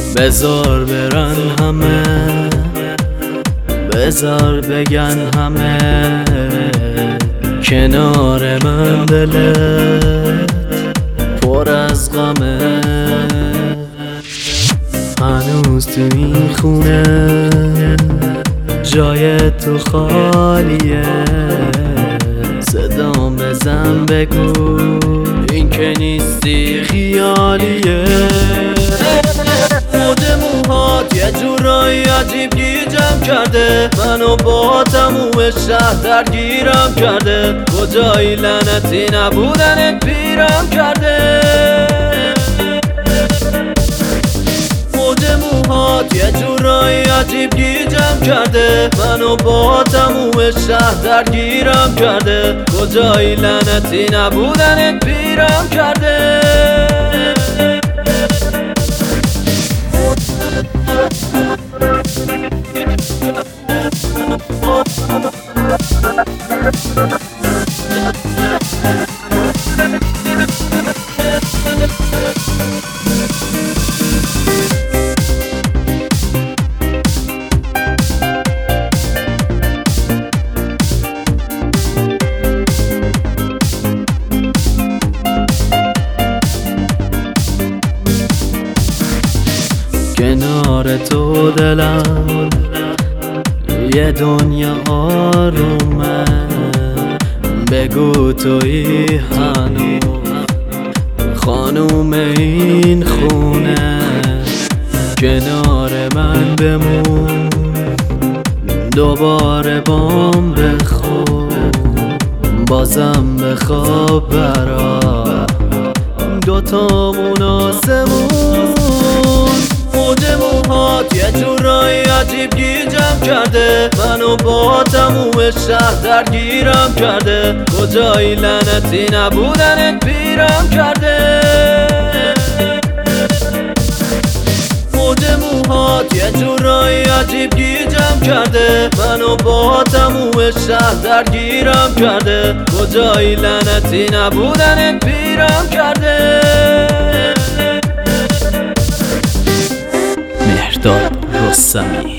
بذار برن همه، بذار بگن همه کنار من دلت پر از غمه. هنوز تو این خونه جای تو خالیه، صدام بزن بگو این که نیستی خیالیه. خود موهات یه جورایی عجیب گیجم کرده، منو با تموم شهر درگیرم کرده. کجایی لعنتی نبودن پیرم کرده. خود موهات یه جورایی عجیب گیجم کرده، منو با تموم شهر درگیرم کرده. کجایی لعنتی نبودن پیرم کرده. کنار تو دلم یه دنیا آرومه، بگو تویی هنوز خانوم این خونه. کنار من بمون دوباره بام بخون، بازم بخواب برا دوتامون آسمون. خود موهات یه جورایی عجیب گیجم کرده، منو با تموم شهر درگیرم کرده. کجایی لعنتی نبودن پیرم کرده. خود موهات یه جورایی عجیب گیجم کرده، منو با تموم شهر درگیرم کرده. کجایی لعنتی نبودن پیرم کرده. مهرداد رستمی.